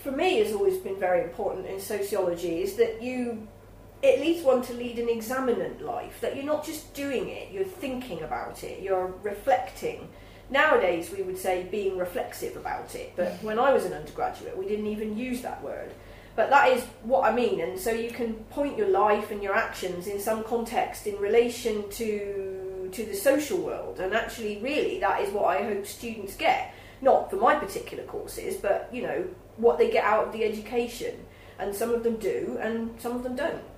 for me has always been very important in sociology is that you at least want to lead an examinant life, that you're not just doing it, you're thinking about it, you're reflecting. Nowadays we would say being reflexive about it, but when I was an undergraduate we didn't even use that word. But that is what I mean, and so you can point your life and your actions in some context in relation to the social world, and actually really that is what I hope students get. Not for my particular courses, but, you know, what they get out of the education. And some of them do, and some of them don't.